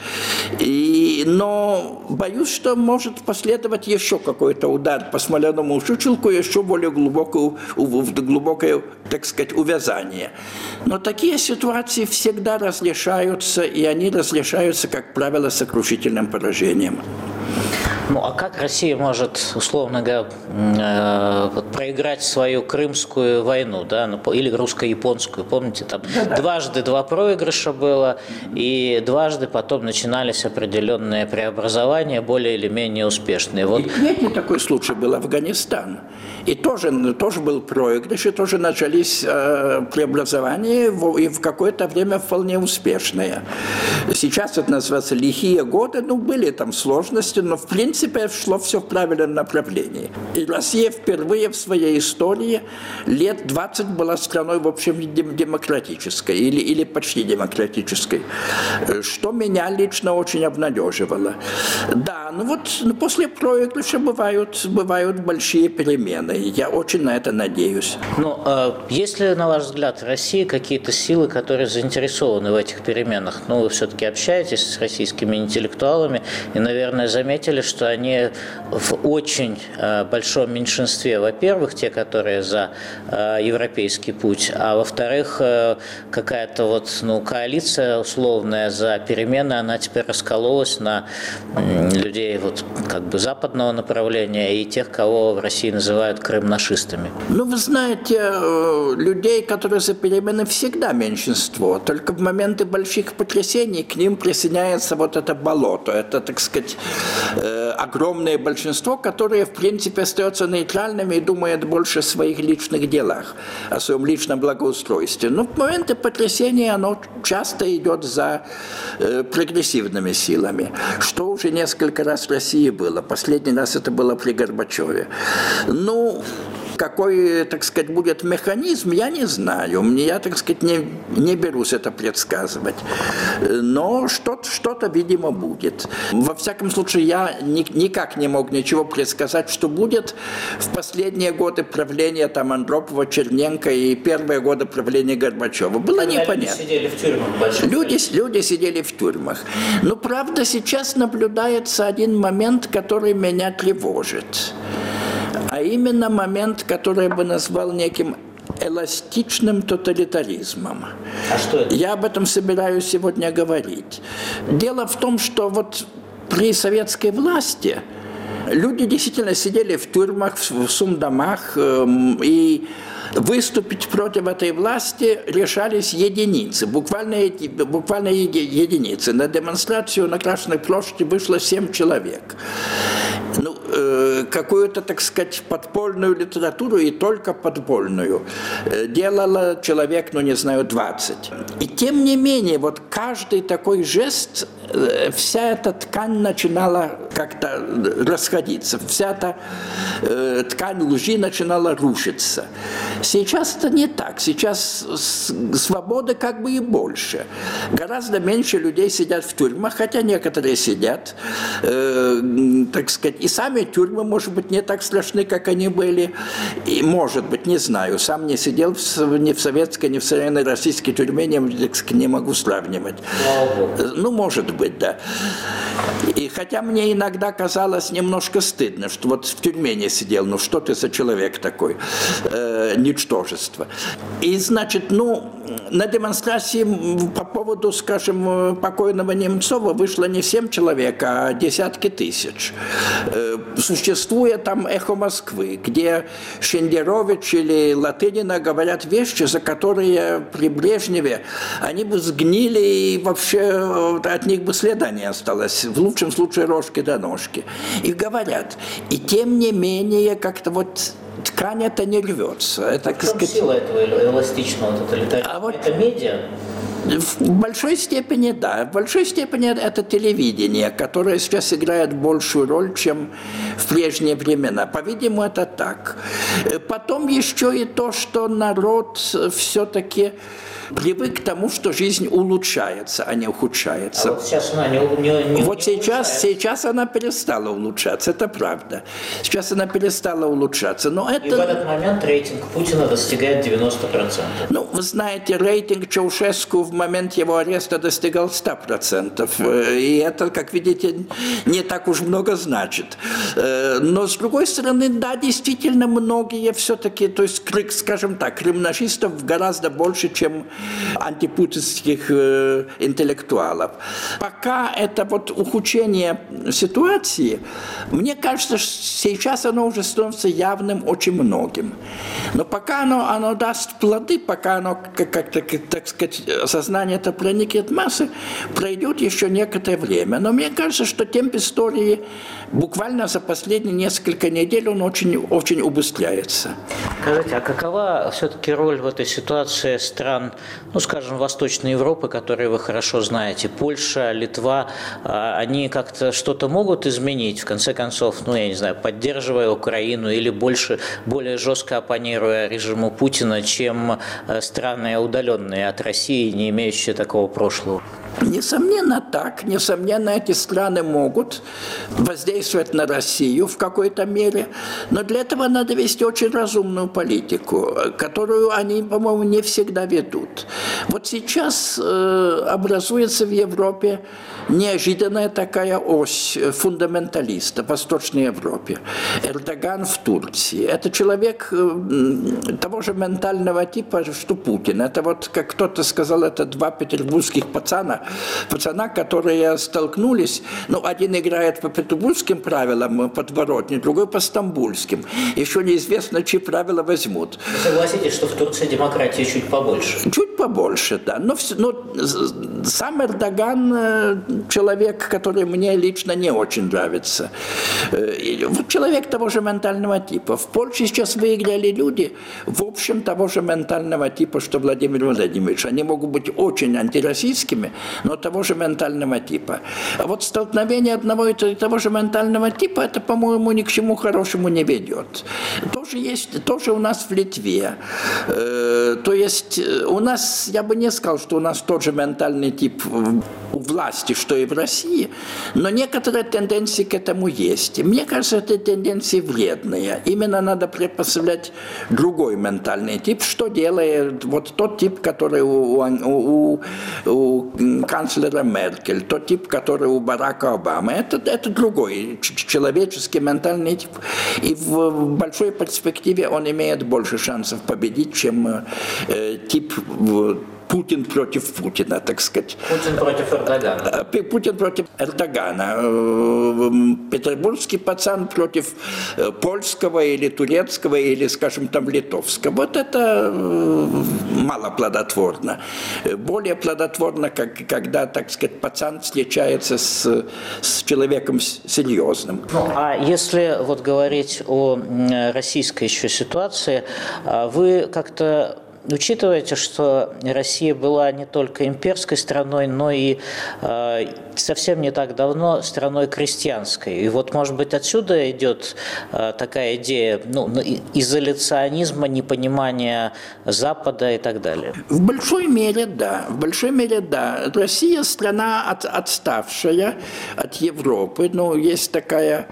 Но боюсь, что может последовать еще какой-то удар по смоляному чучелку, еще более глубокое, так сказать, увязание. Но такие ситуации всегда разрешаются, и они разрешаются, как правило, сокрушительным поражением. Ну, а как Россия может, условно говоря, проиграть свою Крымскую войну, да, или русско-японскую? Помните, там дважды два проигрыша было, и дважды потом начинались определенные преобразования, более или менее успешные. Вот. Нет, не такой случай был Афганистан. И тоже был проигрыш, и тоже начались преобразования, и в какое-то время вполне успешные. Сейчас это называется лихие годы, были там сложности, но в принципе шло все в правильном направлении. И Россия впервые в своей истории лет 20 была страной, в общем, демократической или почти демократической, что меня лично очень обнадеживало. Да, после проигрыша бывают большие перемены. Я очень на это надеюсь. Есть ли, на ваш взгляд, в России какие-то силы, которые заинтересованы в этих переменах? Вы все-таки общаетесь с российскими интеллектуалами и, наверное, заметили, что они в очень большом меньшинстве. Во-первых, те, которые за европейский путь, а во-вторых, какая-то коалиция условная за перемены, она теперь раскололась на людей западного направления и тех, кого в России называют крымнашистами. Вы знаете, людей, которые за перемены, всегда меньшинство. Только в моменты больших потрясений к ним присоединяется это болото. Это, так сказать, огромное большинство, которое, в принципе, остается нейтральными и думает больше о своих личных делах, о своем личном благоустройстве. Но в моменты потрясения оно часто идет за прогрессивными силами, что уже несколько раз в России было. Последний раз это было при Горбачеве. Какой, так сказать, будет механизм, я не знаю. Я, так сказать, не берусь это предсказывать. Но что-то, видимо, будет. Во всяком случае, я никак не мог ничего предсказать, что будет в последние годы правления Андропова, Черненко и первые годы правления Горбачева. Было непонятно. Люди сидели в тюрьмах. Люди сидели в тюрьмах. Но, правда, сейчас наблюдается один момент, который меня тревожит. А именно момент, который я бы назвал неким эластичным тоталитаризмом. А что это? Я об этом собираюсь сегодня говорить. Дело в том, что при советской власти люди действительно сидели в тюрьмах, в сумдомах, и выступить против этой власти решались единицы, буквально единицы. На демонстрацию на Красной площади вышло 7 человек. Какую-то, так сказать, подпольную литературу, и только подпольную, делало человек, 20. И тем не менее, каждый такой жест, вся эта ткань начинала как-то расходиться, вся эта ткань лжи начинала рушиться. Сейчас это не так. Сейчас свободы и больше. Гораздо меньше людей сидят в тюрьмах, хотя некоторые сидят, так сказать, и сами тюрьмы, может быть, не так страшны, как они были. И, может быть, не знаю, сам не сидел ни в советской, ни в современной российской тюрьме, не могу сравнивать. Может быть, да. И хотя мне иногда казалось немножко стыдно, что в тюрьме не сидел, что ты за человек такой, ничтожество. И, значит, на демонстрации по поводу, скажем, покойного Немцова вышло не 7 человек, а десятки тысяч. Существует там «Эхо Москвы», где Шендерович или Латынина говорят вещи, за которые при Брежневе они бы сгнили и вообще от них бы следа не осталось. В лучшем случае рожки до ножки. И говорят. И тем не менее как-то вот ткань это не рвется. Это, в чем сила этого эластичного тоталитаризма? Это медиа? В большой степени, да. В большой степени это телевидение, которое сейчас играет большую роль, чем в прежние времена. По-видимому, это так. Потом еще и то, что народ все-таки привык к тому, что жизнь улучшается, а не ухудшается. А вот сейчас она не вот сейчас она перестала улучшаться, это правда. Сейчас она перестала улучшаться. Но это... И в этот момент рейтинг Путина достигает 90%. Ну, вы знаете, рейтинг Чаушеску в момент его ареста достигал 100%. И это, как видите, не так уж много значит. Но, с другой стороны, да, действительно, многие все-таки, то есть, скажем так, криминальистов гораздо больше, чем антипутинских интеллектуалов. Пока это вот ухудшение ситуации, мне кажется, что сейчас оно уже становится явным очень многим. Но пока оно даст плоды, пока оно, как-то, так сказать, сознание это проникнет в массы, пройдет еще некоторое время. Но мне кажется, что темп истории буквально за последние несколько недель он очень, очень убыстряется. Скажите, а какова все-таки роль в этой ситуации стран, ну, скажем, Восточной Европы, которые вы хорошо знаете, Польша, Литва, они как-то что-то могут изменить, в конце концов, ну, я не знаю, поддерживая Украину или более жестко оппонируя режиму Путина, чем страны, удаленные от России, не имеющие такого прошлого? Несомненно так. Несомненно, эти страны могут воздействовать на Россию в какой-то мере, но для этого надо вести очень разумную политику, которую они, по-моему, не всегда ведут. Вот сейчас образуется в Европе неожиданная такая ось фундаменталиста в Восточной Европе. Эрдоган в Турции. Это человек того же ментального типа, что Путин. Это вот, как кто-то сказал, это два петербургских пацана, которые столкнулись. Ну, один играет по петербургским правилам подворотни, другой по стамбульским. Еще неизвестно, чьи правила возьмут. Вы согласитесь, что в Турции демократии чуть побольше? Чуть побольше, да. Но сам Эрдоган человек, который мне лично не очень нравится. Человек того же ментального типа. В Польше сейчас выиграли люди, в общем, того же ментального типа, что Владимир Владимирович. Они могут быть очень антироссийскими, но того же ментального типа. А вот столкновение одного и того же ментального типа, это, по-моему, ни к чему хорошему не ведет. Тоже у нас в Литве. То есть у нас, я бы не сказал, что у нас тот же ментальный тип у власти, что и в России, но некоторые тенденции к этому есть. И мне кажется, эти тенденции вредные. Именно надо предпоставлять другой ментальный тип, что делает вот тот тип, который у канцлера Меркель, тот тип, который у Барака Обамы. Это другой человеческий ментальный тип. И в большой перспективе он имеет больше шансов победить, чем тип Путин против Путина, так сказать. Путин против Эрдогана. Путин против Эрдогана. Петербургский пацан против польского или турецкого, или, скажем, там, литовского. Вот это мало плодотворно. Более плодотворно, когда, так сказать, пацан встречается с человеком серьезным. Ну, а если вот говорить о российской еще ситуации, вы как-то учитываете, что Россия была не только имперской страной, но и совсем не так давно страной крестьянской. И вот, может быть, отсюда идет такая идея изоляционизма, непонимания Запада и так далее? В большой мере, да. В большой мере, да. Россия страна отставшая от Европы. Ну, есть такая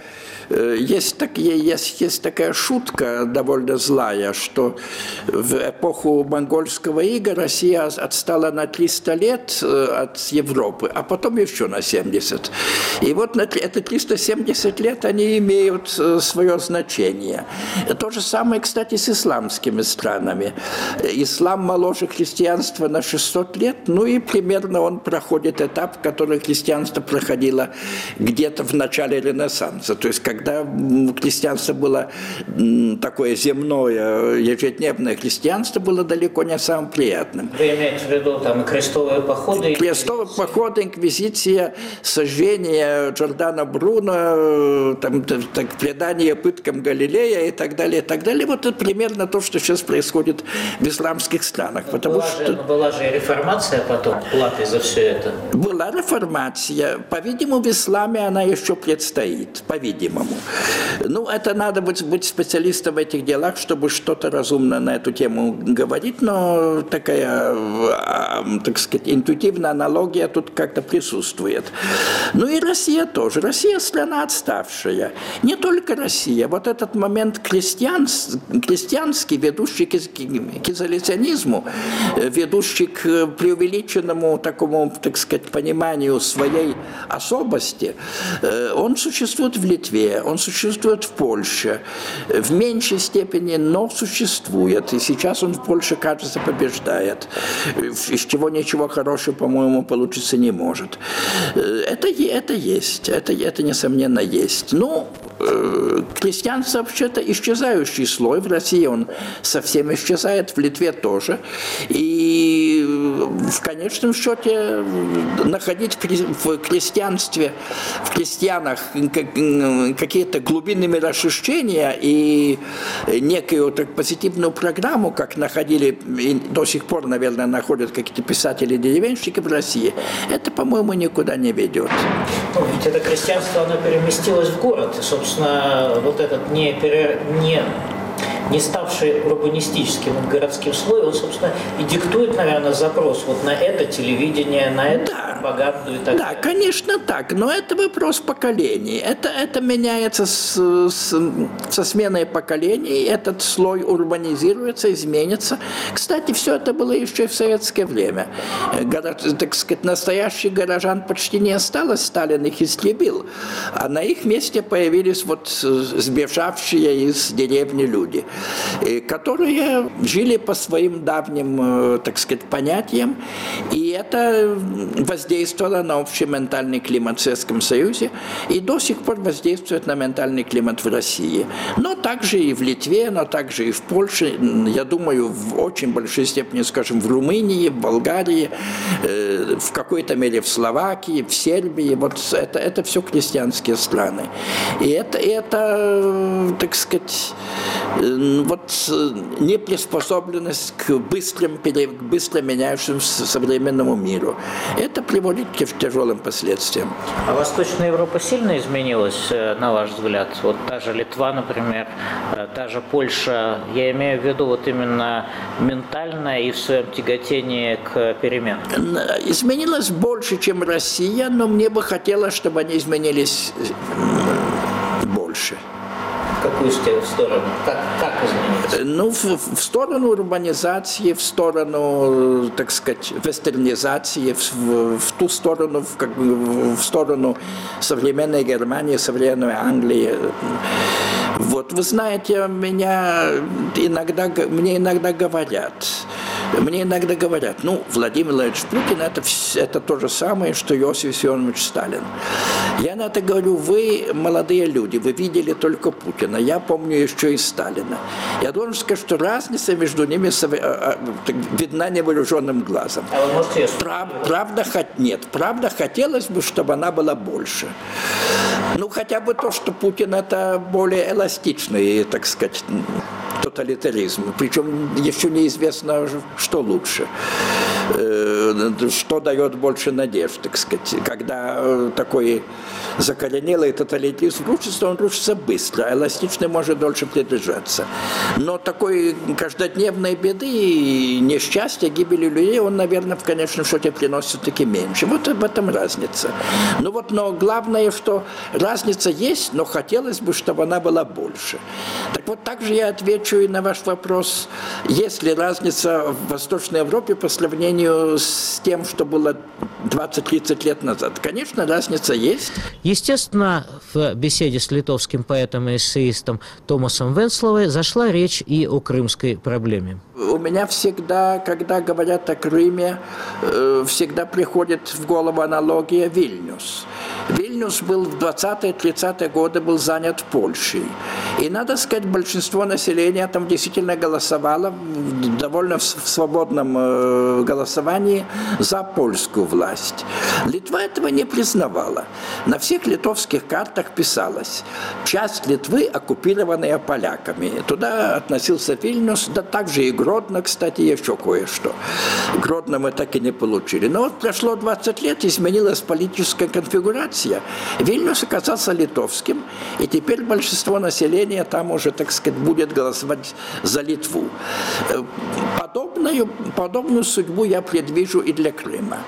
шутка довольно злая, что в эпоху монгольского ига Россия отстала на 300 лет от Европы, а потом еще на на 70. И вот это 370 лет, они имеют свое значение. То же самое, кстати, с исламскими странами. Ислам моложе христианства на 600 лет, ну и примерно он проходит этап, который христианство проходило где-то в начале Ренессанса. То есть, когда христианство было такое земное, ежедневное христианство, было далеко не самым приятным. Вы имеете в виду там крестовые походы? Крестовые походы, инквизиция, сожжение Джордано Бруно, там, предание пыткам Галилея и так далее, и так далее. Вот это примерно то, что сейчас происходит в исламских странах. Была же реформация потом, платой за все это. Была реформация. По-видимому, в исламе она еще предстоит. По-видимому. Ну, это надо быть специалистом в этих делах, чтобы что-то разумно на эту тему говорить, но такая, так сказать, интуитивная аналогия тут как-то присутствует. Ну и Россия тоже. Россия страна отставшая. Не только Россия. Вот этот момент крестьянский, ведущий к изоляционизму, ведущий к преувеличенному такому, так сказать, пониманию своей особости, он существует в Литве, он существует в Польше, в меньшей степени, но существует. И сейчас он в Польше, кажется, побеждает, из чего ничего хорошего, по-моему, получиться не может. Это есть, это несомненно есть. Ну, крестьянство вообще-то исчезающий слой. В России он совсем исчезает, в Литве тоже. И в конечном счете находить в крестьянстве, в крестьянах какие-то глубинные мироощущения и некую так, позитивную программу, как находили и до сих пор, наверное, находят какие-то писатели-деревенщики в России, это, по-моему, никуда не ведет. Ну, ведь это крестьянство, оно переместилось в город. И, собственно, вот этот не ставший урбанистическим городским слоем, он, собственно, и диктует, наверное, запрос вот на это телевидение, на это пропаганду и так далее. Да, конечно так, но это вопрос поколений. Это меняется со сменой поколений, этот слой урбанизируется, изменится. Кстати, все это было еще и в советское время. Так сказать, настоящих горожан почти не осталось, Сталин их истребил, а на их месте появились вот сбежавшие из деревни люди, которые жили по своим давним, так сказать, понятиям, и это воздействовало на общий ментальный климат в Советском Союзе и до сих пор воздействует на ментальный климат в России. Но также и в Литве, но также и в Польше, я думаю, в очень большой степени, скажем, в Румынии, в Болгарии, в какой-то мере в Словакии, в Сербии. Вот это все крестьянские страны. И это, так сказать, вот неприспособленность к быстро меняющемуся современному миру. Это приводит к тяжелым последствиям. А Восточная Европа сильно изменилась, на ваш взгляд? Вот та же Литва, например, та же Польша. Я имею в виду вот именно ментально и в своем тяготении к переменам. Изменилась больше, чем Россия, но мне бы хотелось, чтобы они изменились больше. В какую сторону? Как измениться? Ну, в сторону урбанизации, в сторону, так сказать, вестернизации, в ту сторону, в сторону современной Германии, современной Англии. Вот, вы знаете, мне иногда говорят, ну, Владимир Владимирович Путин это то же самое, что Иосиф Виссарионович Сталин. Я на это говорю, вы молодые люди, вы видели только Путина, я помню еще и Сталина. Я должен сказать, что разница между ними видна невооруженным глазом. А вы можете ее Правда, хотелось бы, чтобы она была больше. Ну, хотя бы то, что Путин это более эластичный, так сказать, тоталитаризм. Причем еще неизвестно, что лучше. Что дает больше надежд, так сказать. Когда такой закоренелый тоталитаризм рушится, он рушится быстро, а эластичный может дольше продержаться. Но такой каждодневной беды, несчастья, гибели людей, он, наверное, в конечном счете приносит все-таки меньше. Вот в этом разница. Но главное, что разница есть, но хотелось бы, чтобы она была больше. Так вот, также я отвечу и на ваш вопрос. Есть ли разница в Восточной Европе по сравнению сравнению с тем, что было 20-30 лет назад. Конечно, разница есть. Естественно, в беседе с литовским поэтом и эссеистом Томасом Венсловой зашла речь и о крымской проблеме. У меня всегда, когда говорят о Крыме, всегда приходит в голову аналогия Вильнюс. Вильнюс был в 20-30-е годы был занят Польшей. И, надо сказать, большинство населения там действительно голосовало в довольно свободном голосовании за польскую власть. Литва этого не признавала. На всех литовских картах писалось: часть Литвы, оккупированная поляками. Туда относился Вильнюс, да также и Гродно, кстати, еще кое-что. Гродно мы так и не получили. Но вот прошло 20 лет, изменилась политическая конфигурация. Вильнюс оказался литовским, и теперь большинство населения там уже, так сказать, будет голосовать за Литву. Подобную судьбу я предвижу и для Крыма.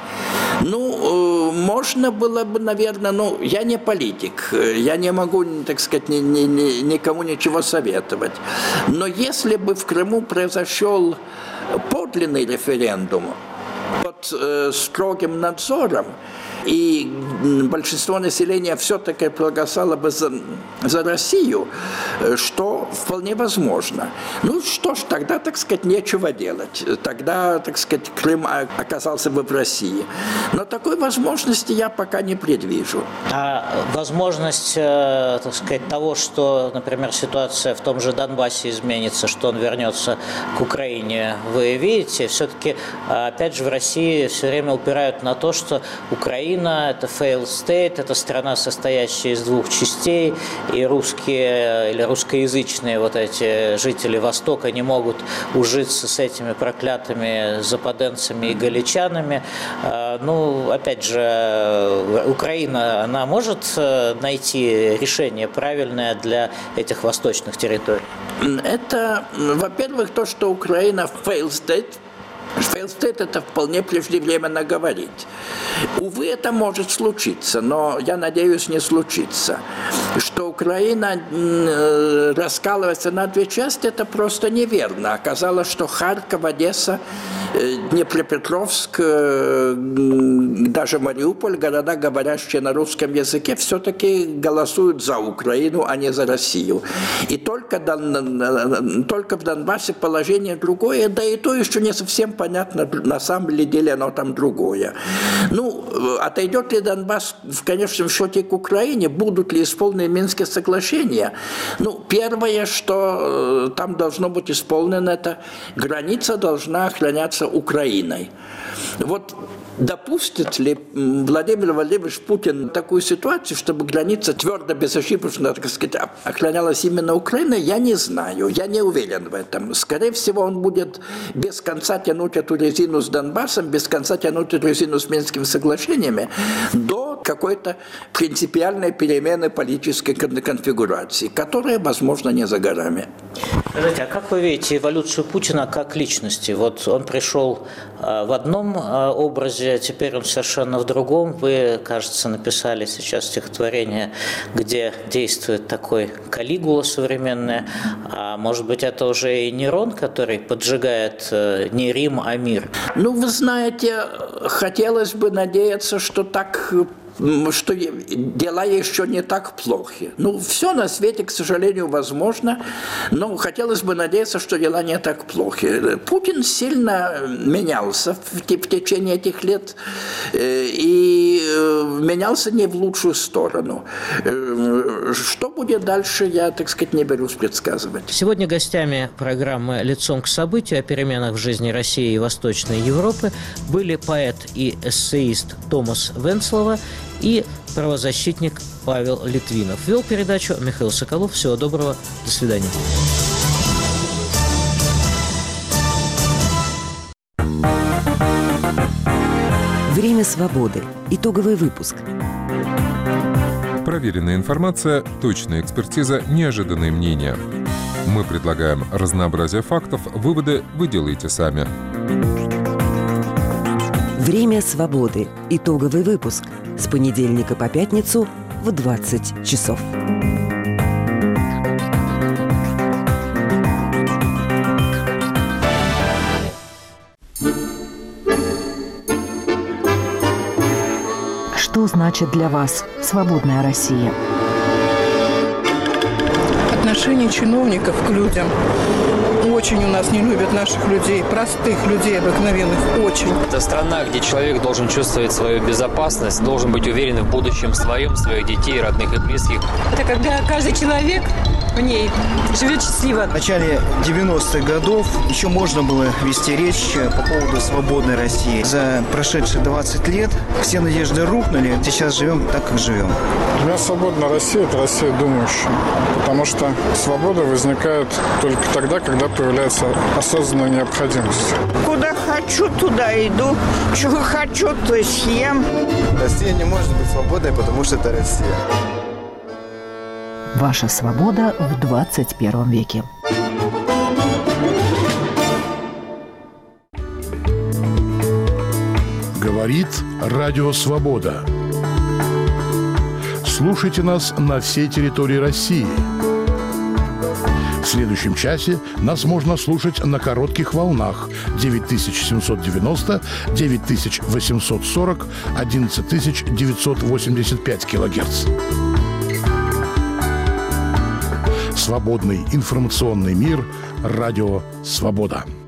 Ну, можно было бы, наверное, я не политик, я не могу, так сказать, никому ничего советовать. Но если бы в Крыму произошел подлинный референдум под строгим надзором, и большинство населения все-таки проголосовало бы за Россию, что вполне возможно. Ну что ж, тогда, так сказать, нечего делать. Тогда, так сказать, Крым оказался бы в России. Но такой возможности я пока не предвижу. А возможность, так сказать, того, что, например, ситуация в том же Донбассе изменится, что он вернется к Украине, вы видите? Все-таки, опять же, в России все время упирают на то, что Украина – это failed state, это страна, состоящая из двух частей, и русские или русскоязычные вот эти жители Востока не могут ужиться с этими проклятыми западенцами и галичанами. Ну, опять же, Украина, она может найти решение правильное для этих восточных территорий? Это, во-первых, то, что Украина failed state, это вполне преждевременно говорить. Увы, это может случиться, но я надеюсь, не случится. Что Украина раскалывается на две части, это просто неверно. Оказалось, что Харьков, Одесса, Днепропетровск, даже Мариуполь, города, говорящие на русском языке, все-таки голосуют за Украину, а не за Россию. И только в Донбассе положение другое, да и то еще не совсем понятно, на самом деле оно там другое. Ну, отойдет ли Донбасс в конечном счете к Украине, будут ли исполнены Минские соглашения? Ну, первое, что там должно быть исполнено, это граница должна охраняться Украиной. Вот допустит ли Владимир Владимирович Путин такую ситуацию, чтобы граница твердо, безошибочно, так сказать, охранялась именно Украиной, я не знаю, я не уверен в этом. Скорее всего, он будет без конца тянуть эту резину с Донбассом, без конца тянуть эту резину с Минскими соглашениями до какой-то принципиальной перемены политической конфигурации, которая, возможно, не за горами. Скажите, а как вы видите эволюцию Путина как личности? Вот он пришел в одном образе, теперь он совершенно в другом. Вы, кажется, написали сейчас стихотворение, где действует такой Калигула современное. А может быть, это уже и Нерон, который поджигает не Рим, а мир? Ну, вы знаете, хотелось бы надеяться, что дела еще не так плохи. Ну, все на свете, к сожалению, возможно, но хотелось бы надеяться, что дела не так плохи. Путин сильно менялся в течение этих лет и менялся не в лучшую сторону. Что будет дальше, я, так сказать, не берусь предсказывать. Сегодня гостями программы «Лицом к событию» о переменах в жизни России и Восточной Европы были поэт и эссеист Томас Венслова и правозащитник Павел Литвинов. Вел передачу Михаил Соколов. Всего доброго. До свидания. Время свободы. Итоговый выпуск. Проверенная информация, точная экспертиза, неожиданные мнения. Мы предлагаем разнообразие фактов, выводы вы делаете сами. Время свободы. Итоговый выпуск. С понедельника по пятницу в 20 часов. Что значит для вас свободная Россия? Отношение чиновников к людям. Очень у нас не любят наших людей, простых людей обыкновенных, очень. Это страна, где человек должен чувствовать свою безопасность, должен быть уверен в будущем своем, своих детей, родных и близких. Это когда каждый человек в ней живет счастливо. В начале 90-х годов еще можно было вести речь по поводу свободной России. За прошедшие 20 лет все надежды рухнули. Сейчас живем так, как живем. Для меня свободная Россия – это Россия думающая. Потому что свобода возникает только тогда, когда появляется осознанная необходимость. Куда хочу, туда иду. Чего хочу, то и съем. Россия не может быть свободной, потому что это Россия. Ваша свобода в 21 веке. Говорит Радио Свобода. Слушайте нас на всей территории России. В следующем часе нас можно слушать на коротких волнах 9790, 9840, 11985 килогерц. Свободный информационный мир. Радио Свобода.